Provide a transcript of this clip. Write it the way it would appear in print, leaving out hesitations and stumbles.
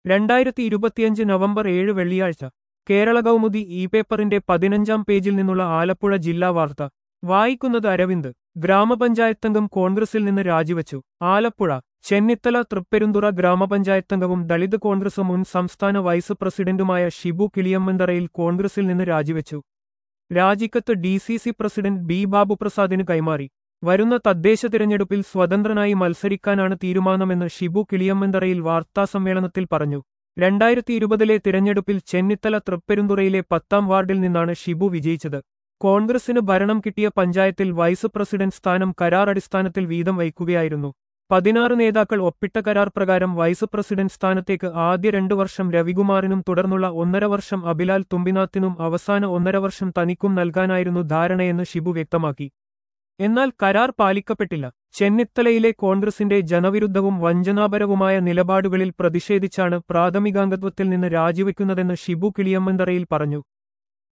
2025 November 7 വെള്ളിയാഴ്ച Kerala Kaumudi E പേപ്പറിന്റെ 15-ാം പേജിൽ നിന്നുള്ള ആലപ്പുഴ ജില്ലാ വാർത്ത വായിക്കുന്നത് അരവിന്ദ്. ഗ്രാമപഞ്ചായത്തംഗം കോൺഗ്രസിൽ നിന്ന് രാജിവച്ചു. ആലപ്പുഴ ചെന്നിത്തല തൃപ്പെരുന്തുറ ഗ്രാമപഞ്ചായത്തംഗവും ദളിത് കോൺഗ്രസ് മുൻ സംസ്ഥാന വൈസ് പ്രസിഡന്റുമായ ഷിബു കിളിയമ്മന്തറയിൽ കോൺഗ്രസിൽ നിന്ന് രാജിവച്ചു. രാജിക്കത്ത് DCC പ്രസിഡന്റ് ബി ബാബുപ്രസാദിന് കൈമാറി. വരുന്ന തദ്ദേശ തിരഞ്ഞെടുപ്പിൽ സ്വതന്ത്രനായി മത്സരിക്കാനാണ് തീരുമാനമെന്ന് ഷിബു കിളിയമ്മന്തറയിൽ വാർത്താസമ്മേളനത്തിൽ പറഞ്ഞു. 2020 തിരഞ്ഞെടുപ്പിൽ ചെന്നിത്തല തൃപ്പെരുന്തുറയിലെ 10-ാം വാർഡിൽ നിന്നാണ് ഷിബു വിജയിച്ചത്. കോൺഗ്രസിന് ഭരണം കിട്ടിയ പഞ്ചായത്തിൽ വൈസ് പ്രസിഡന്റ് സ്ഥാനം കരാർ അടിസ്ഥാനത്തിൽ വീതം വയ്ക്കുകയായിരുന്നു. 16 നേതാക്കൾ ഒപ്പിട്ട കരാർ പ്രകാരം വൈസ് പ്രസിഡന്റ് സ്ഥാനത്തേക്ക് ആദ്യ 2 വർഷം രവികുമാറിനും തുടർന്നുള്ള 1.5 വർഷം അബിലാൽ തുമ്പിനാത്തിനും അവസാന 1.5 വർഷം തനിക്കും നൽകാനായിരുന്നു ധാരണയെന്ന് ഷിബു വ്യക്തമാക്കി. എന്നാൽ കരാർ പാലിക്കപ്പെട്ടില്ല. ചെന്നിത്തലയിലെ കോൺഗ്രസിന്റെ ജനവിരുദ്ധവും വഞ്ചനാപരവുമായ നിലപാടുകളിൽ പ്രതിഷേധിച്ചാണ് പ്രാഥമികാംഗത്വത്തിൽ നിന്ന് രാജിവെക്കുന്നതെന്ന് ഷിബു കിളിയമ്മന്തറയിൽ പറഞ്ഞു.